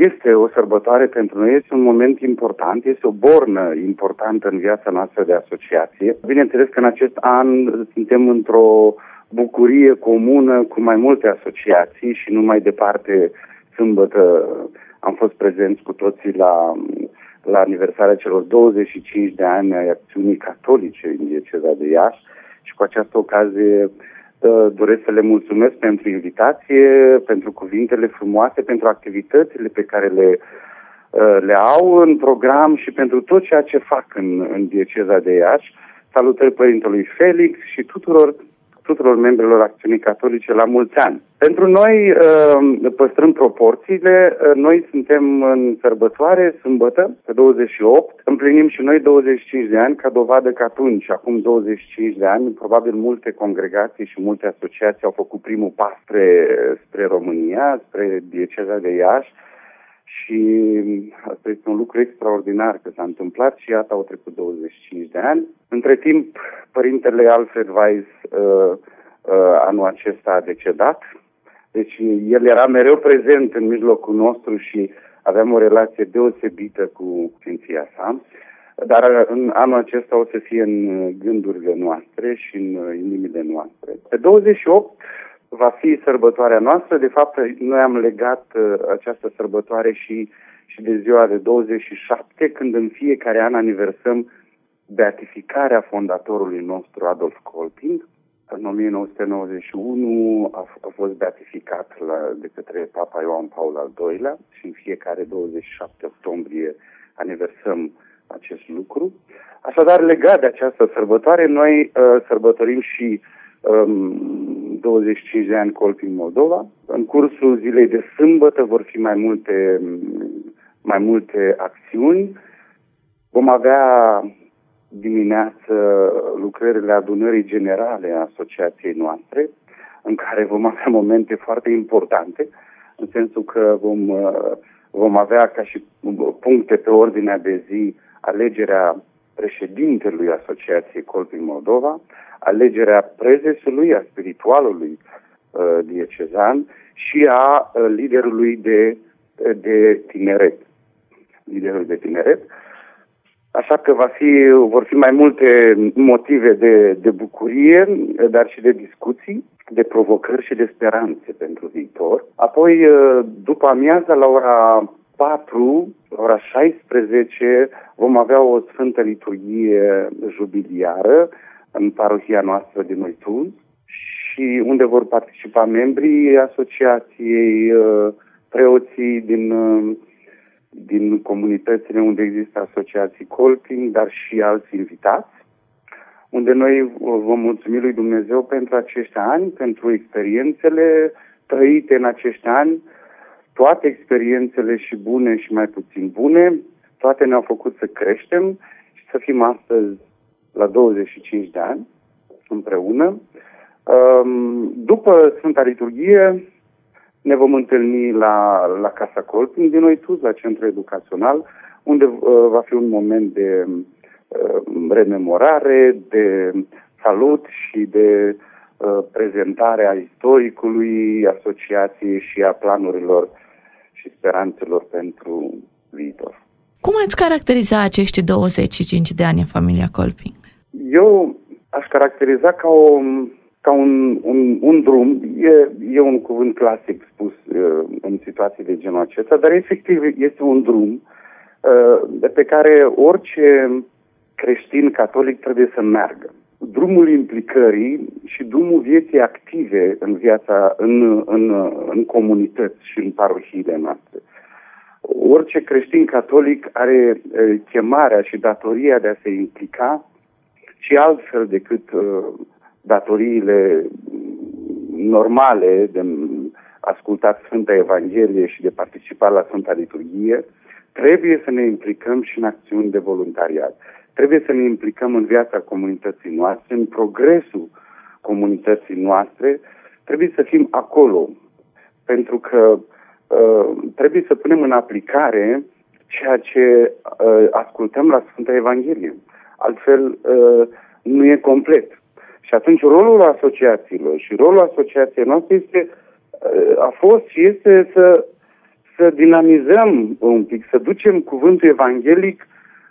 este o sărbătoare pentru noi, este un moment important, este o bornă importantă în viața noastră de asociație. Bineînțeles că în acest an suntem într-o bucurie comună cu mai multe asociații și nu mai departe, sâmbătă, am fost prezenți cu toții la aniversarea celor 25 de ani ai Acțiunii Catolice în dieceza de Iași și cu această ocazie doresc să le mulțumesc pentru invitație, pentru cuvintele frumoase, pentru activitățile pe care le au în program și pentru tot ceea ce fac în dieceza de Iași. Salutări Părintelui Felix și tuturor membrilor Acțiunii Catolice, la mulți ani. Pentru noi, păstrând proporțiile, noi suntem în sărbătoare, sâmbătă, pe 28, împlinim și noi 25 de ani, ca dovadă că atunci, acum 25 de ani, probabil multe congregații și multe asociații au făcut primul pas spre România, spre dieceza de Iași, și asta este un lucru extraordinar că s-a întâmplat și iată au trecut 25 de ani. Între timp, Părintele Alfred Weiss anul acesta a decedat, deci el era mereu prezent în mijlocul nostru și aveam o relație deosebită cu Sfinția sa, dar în anul acesta o să fie în gândurile noastre și în inimile noastre. Pe 28 va fi sărbătoarea noastră. De fapt, noi am legat această sărbătoare și de ziua de 27, când în fiecare an aniversăm beatificarea fondatorului nostru, Adolf Kolping. În 1991 a fost beatificat de către Papa Ioan Paul al II-lea și în fiecare 27 octombrie aniversăm acest lucru. Așadar, legat de această sărbătoare, noi sărbătorim și 25 de ani Kolping Moldova. În cursul zilei de sâmbătă vor fi mai multe acțiuni. Vom avea dimineață lucrările adunării generale a asociației noastre, în care vom avea momente foarte importante, în sensul că vom avea ca și puncte pe ordinea de zi alegerea președintelui Asociației Kolping Moldova, alegerea prezesului, a spiritualului diecezan și a liderului de tineret. Liderul de tineret. Așa că vor fi mai multe motive de bucurie, dar și de discuții, de provocări și de speranțe pentru viitor. Apoi, după amiază, la ora 4, la ora 16, vom avea o sfântă liturghie jubiliară în parohia noastră din Oituz și unde vor participa membrii asociației, preoții din comunitățile unde există asociații Kolping, dar și alți invitați, unde noi vom mulțumi lui Dumnezeu pentru acești ani, pentru experiențele trăite în acești ani, toate experiențele și bune și mai puțin bune, toate ne-au făcut să creștem și să fim astăzi la 25 de ani împreună. După Sfânta Liturghie ne vom întâlni la Casa Kolping din Oituz, la Centrul Educațional, unde va fi un moment de rememorare, de salut și de prezentare a istoricului asociației și a planurilor și speranțelor pentru viitor. Cum ați caracteriza acești 25 de ani în familia Kolping? Eu aș caracteriza ca un drum, e un cuvânt clasic spus în situații de genul acesta, dar efectiv este un drum pe care orice creștin catolic trebuie să meargă. Drumul implicării și drumul vieții active în viața, în comunități și în parohiile noastre. Orice creștin catolic are chemarea și datoria de a se implica și altfel decât datoriile normale de ascultat Sfânta Evanghelie și de participa la Sfânta Liturghie, trebuie să ne implicăm și în acțiuni de voluntariat. Trebuie să ne implicăm în viața comunității noastre, în progresul comunității noastre. Trebuie să fim acolo, pentru că trebuie să punem în aplicare ceea ce ascultăm la Sfânta Evanghelie. Altfel, nu e complet. Și atunci rolul asociațiilor și rolul asociației noastre a fost și este să dinamizăm un pic, să ducem cuvântul evanghelic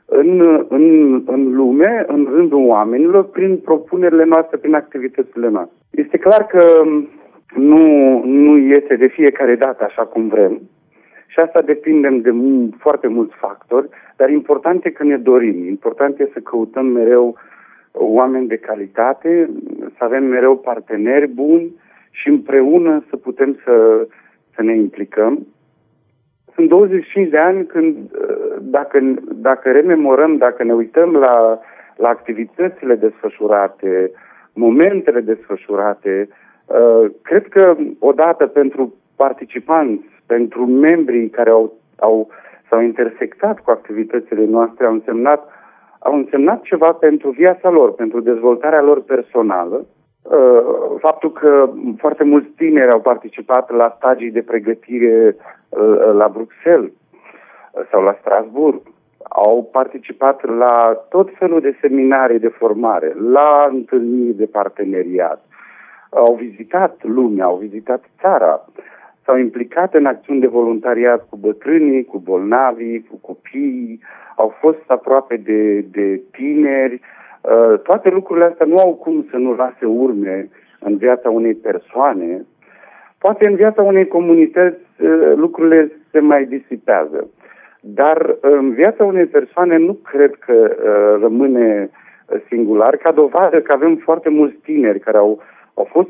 în lume, în rândul oamenilor, prin propunerile noastre, prin activitățile noastre. Este clar că nu iese de fiecare dată așa cum vrem și asta depinde de foarte mulți factori, dar important e că ne dorim, important e să căutăm mereu oameni de calitate, să avem mereu parteneri buni și împreună să putem să ne implicăm. Sunt 25 de ani când, dacă rememorăm, dacă ne uităm la activitățile desfășurate, momentele desfășurate, cred că odată pentru participanți, pentru membrii care s-au intersectat cu activitățile noastre, au însemnat ceva pentru viața lor, pentru dezvoltarea lor personală. Faptul că foarte mulți tineri au participat la stagii de pregătire la Bruxelles sau la Strasbourg, au participat la tot felul de seminarii de formare, la întâlniri de parteneriat, au vizitat lumea, au vizitat țara, s-au implicat în acțiuni de voluntariat cu bătrânii, cu bolnavii, cu copiii, au fost aproape de tineri. Toate lucrurile astea nu au cum să nu lase urme în viața unei persoane. Poate în viața unei comunități lucrurile se mai disipează. Dar în viața unei persoane nu cred că rămâne singular, ca dovadă că avem foarte mulți tineri care au fost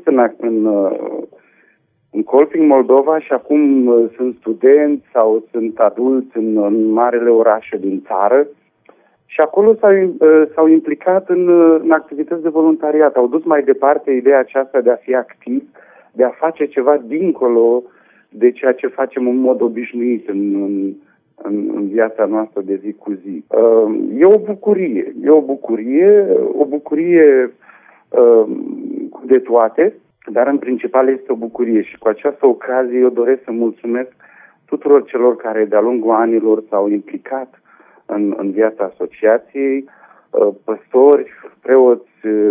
în Kolping, Moldova și acum sunt studenți sau sunt adulți în marele orașe din țară și acolo s-au implicat în activități de voluntariat. Au dus mai departe ideea aceasta de a fi activ, de a face ceva dincolo de ceea ce facem în mod obișnuit în viața noastră de zi cu zi. E o bucurie de toate, dar în principal este o bucurie și cu această ocazie eu doresc să mulțumesc tuturor celor care de-a lungul anilor s-au implicat în viața asociației, păstori, preoți,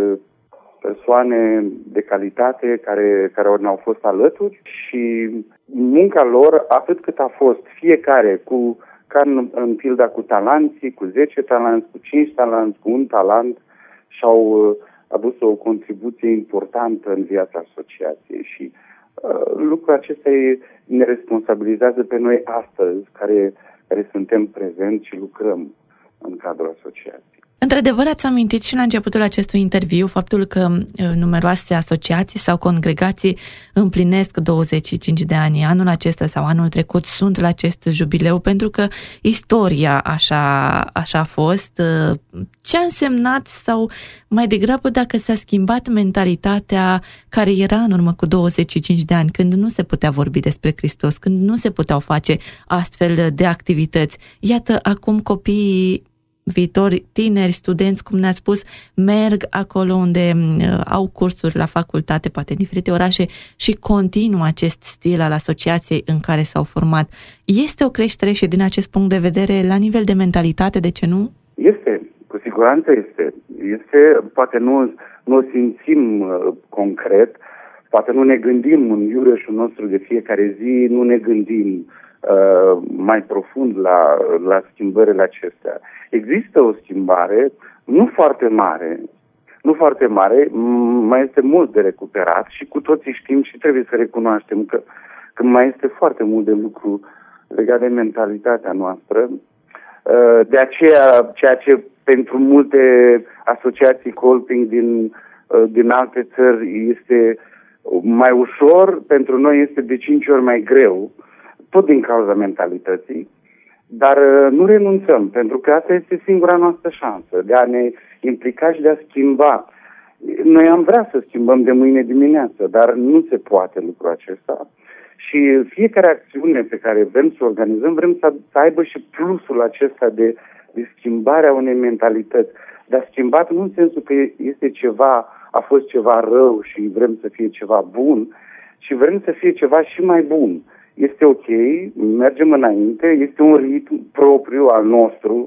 persoane de calitate care ne-au fost alături și munca lor, atât cât a fost fiecare, ca în pilda cu talanții, cu 10 talanți, cu 5 talanți, cu 1 talent, și-au adus o contribuție importantă în viața asociației și lucrul acesta ne responsabilizează pe noi astăzi, care suntem prezenți și lucrăm în cadrul asociației. Într-adevăr, ați amintit și la începutul acestui interviu faptul că numeroase asociații sau congregații împlinesc 25 de ani. Anul acesta sau anul trecut sunt la acest jubileu pentru că istoria așa a fost. Ce a însemnat sau mai degrabă dacă s-a schimbat mentalitatea care era în urmă cu 25 de ani, când nu se putea vorbi despre Hristos, când nu se puteau face astfel de activități. Iată, acum copiii viitori, tineri, studenți, cum ne-ați spus, merg acolo unde au cursuri la facultate, poate în diferite orașe și continuă acest stil al asociației în care s-au format. Este o creștere și din acest punct de vedere la nivel de mentalitate, de ce nu? Este, cu siguranță este. Poate nu o simțim concret, poate nu ne gândim în iureșul nostru de fiecare zi, nu ne gândim mai profund la schimbările acestea. Există o schimbare, nu foarte mare, mai este mult de recuperat și cu toții știm și trebuie să recunoaștem că mai este foarte mult de lucru legat de mentalitatea noastră. De aceea, ceea ce pentru multe asociații Kolping din alte țări este mai ușor, pentru noi este de 5 ori mai greu, tot din cauza mentalității, dar nu renunțăm, pentru că asta este singura noastră șansă de a ne implica și de a schimba. Noi am vrea să schimbăm de mâine dimineață, dar nu se poate lucrul acesta și fiecare acțiune pe care vrem să o organizăm, vrem să aibă și plusul acesta de schimbarea unei mentalități. Dar schimbat nu în sensul că a fost ceva rău și vrem să fie ceva bun, ci vrem să fie ceva și mai bun. Este ok, mergem înainte, este un ritm propriu al nostru,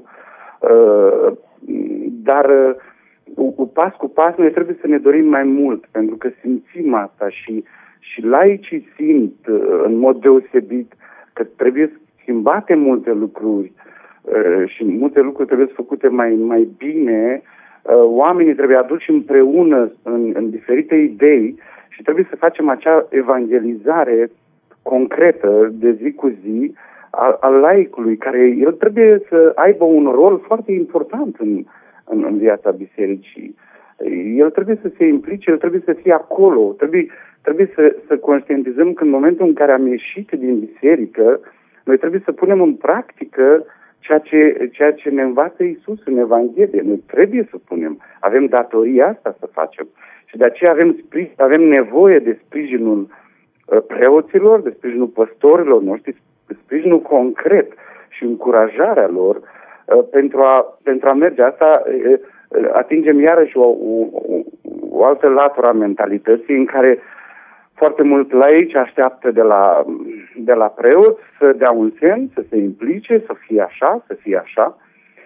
dar pas cu pas noi trebuie să ne dorim mai mult, pentru că simțim asta și laicii simt în mod deosebit că trebuie schimbate multe lucruri și multe lucruri trebuie făcute mai bine. Oamenii trebuie aduși împreună în diferite idei și trebuie să facem acea evangelizare concretă de zi cu zi al laicului, care el trebuie să aibă un rol foarte important în viața bisericii. El trebuie să se implice, el trebuie să fie acolo, trebuie să conștientizăm că în momentul în care am ieșit din biserică, noi trebuie să punem în practică ceea ce ne învață Iisus în Evanghelie. Noi trebuie să punem. Avem datoria asta să facem. Și de aceea avem nevoie de sprijinul preoților, de sprijinul păstorilor noștri, de sprijinul concret și încurajarea lor pentru a merge. Asta atingem iarăși o altă latură a mentalității în care foarte mult laici așteaptă de la preot să dea un semn, să se implice, să fie așa.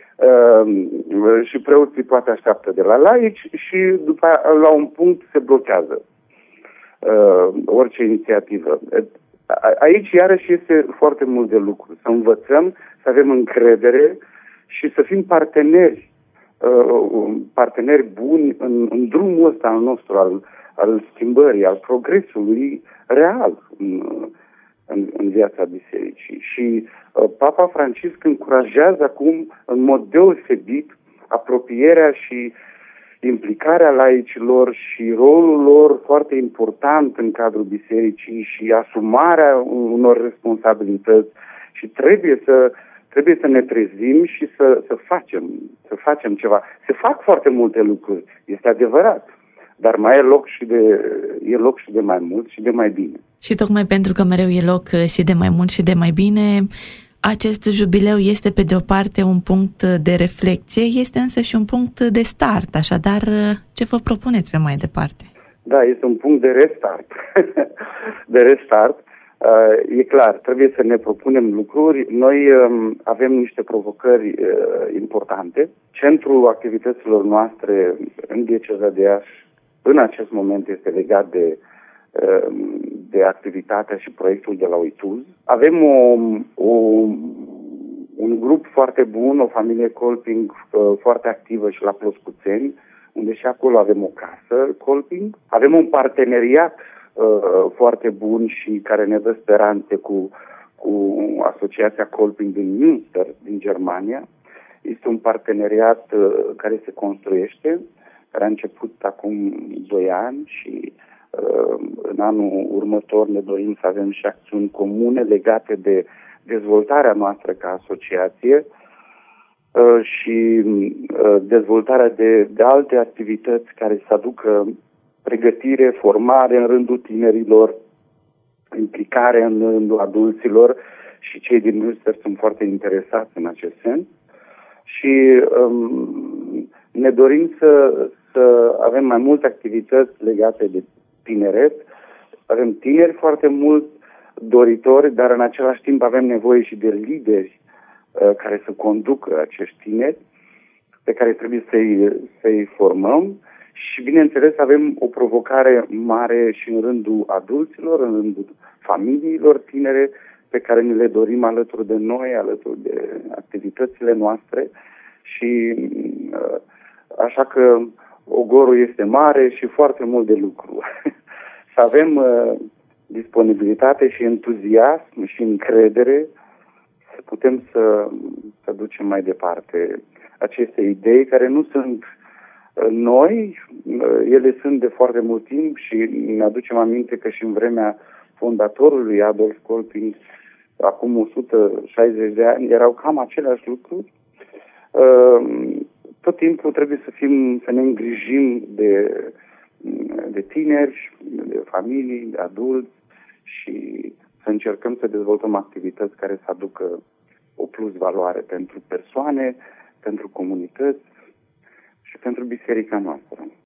Și preoții poate așteaptă de la laici și după aia, la un punct se blochează orice inițiativă. Aici iarăși este foarte mult de lucru. Să învățăm, să avem încredere și să fim parteneri buni în drumul ăsta al nostru, al schimbării, al progresului real în viața bisericii. Și Papa Francisc încurajează acum în mod deosebit apropierea și implicarea laicilor și rolul lor foarte important în cadrul bisericii și asumarea unor responsabilități și trebuie să ne trezim și să facem ceva. Se fac foarte multe lucruri, este adevărat, dar mai e loc și de mai mult și de mai bine. Și tocmai pentru că mereu e loc și de mai mult și de mai bine, acest jubileu este pe de o parte un punct de reflexie, este însă și un punct de start. Așadar, ce vă propuneți pe mai departe? Da, este un punct de restart. E clar, trebuie să ne propunem lucruri. Noi avem niște provocări importante. Centrul activităților noastre în dieceza de Iași în acest moment este legat de activitatea și proiectul de la Uituz. Avem un grup foarte bun, o familie Colping foarte activă și la Ploscuțeni, unde și acolo avem o casă Colping. Avem un parteneriat foarte bun și care ne dă speranțe cu Asociația Colping din Münster, din Germania. Este un parteneriat care se construiește, care a început acum 2 ani și în anul următor ne dorim să avem și acțiuni comune legate de dezvoltarea noastră ca asociație și dezvoltarea de alte activități care să aducă pregătire, formare în rândul tinerilor, implicare în rândul adulților și cei din Münster sunt foarte interesați în acest sens. Și ne dorim să avem mai multe activități legate de tineret. Avem tineri foarte mult doritori, dar în același timp avem nevoie și de lideri care să conducă acești tineri, pe care trebuie să-i formăm. Și, bineînțeles, avem o provocare mare și în rândul adulților, în rândul familiilor tinere, pe care ne le dorim alături de noi, alături de activitățile noastre. Și așa că ogorul este mare și foarte mult de lucru. Să avem disponibilitate și entuziasm și încredere să putem să ducem mai departe aceste idei care nu sunt noi, ele sunt de foarte mult timp și ne aducem aminte că și în vremea fondatorului Adolf Kolping, acum 160 de ani, erau cam aceleași lucruri. Tot timpul trebuie să ne îngrijim de tineri, de familii, de adulți și să încercăm să dezvoltăm activități care să aducă o plus valoare pentru persoane, pentru comunități și pentru biserica noastră.